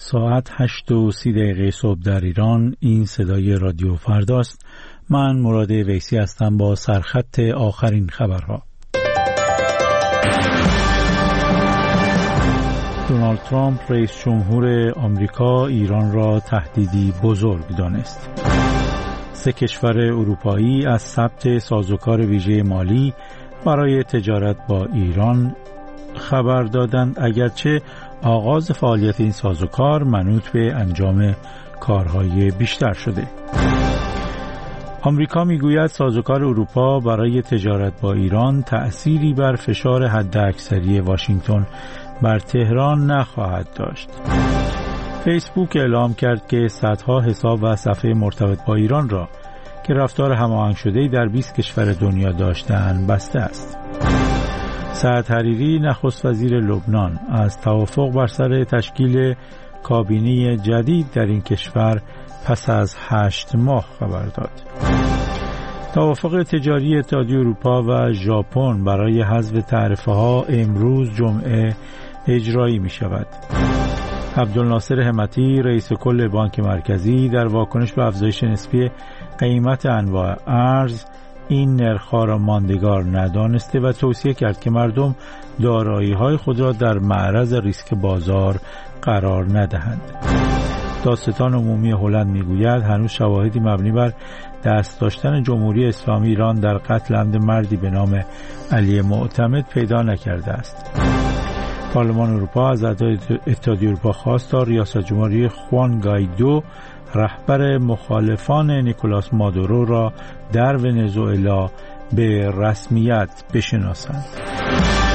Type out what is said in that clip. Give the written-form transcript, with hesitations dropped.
ساعت 8:30 صبح در ایران. این صدای رادیو فرداست. من مراد ویسی هستم با سرخط آخرین خبرها. دونالد ترامپ رئیس جمهور آمریکا ایران را تهدیدی بزرگ دانست. 3 کشور اروپایی از ثبت سازوکار ویژه مالی برای تجارت با ایران خبر دادند، اگرچه آغاز فعالیت این سازوکار منوط به انجام کارهای بیشتر شده. آمریکا میگوید سازوکار اروپا برای تجارت با ایران تأثیری بر فشار حداکثری واشنگتن بر تهران نخواهد داشت. فیسبوک اعلام کرد که صدها حساب و صفحه مرتبط با ایران را که رفتار هماهنگ شده‌ای در 20 کشور دنیا داشته‌اند بسته است. سعد حریری نخست وزیر لبنان از توافق بر سر تشکیل کابینه جدید در این کشور پس از 8 ماه خبر داد. توافق تجاری اتحادیه اروپا و ژاپن برای حذف تعرفه‌ها امروز جمعه اجرایی می شود. عبدالناصر همتی رئیس کل بانک مرکزی در واکنش به افزایش نسبی قیمت انواع ارز این نرخ‌ها را ماندگار ندانسته و توصیه کرد که مردم دارایی‌های خود را در معرض ریسک بازار قرار ندهند. دادستان عمومی هلند میگوید هنوز شواهدی مبنی بر دست داشتن جمهوری اسلامی ایران در قتل عمد مردی به نام علی معتمد پیدا نکرده است. پارلمان اروپا از اعضای اتحادیه اروپا خواست تا ریاست جمهوری خوان گایدو رهبر مخالفان نیکولاس مادورو را در ونزوئلا به رسمیت بشناسند.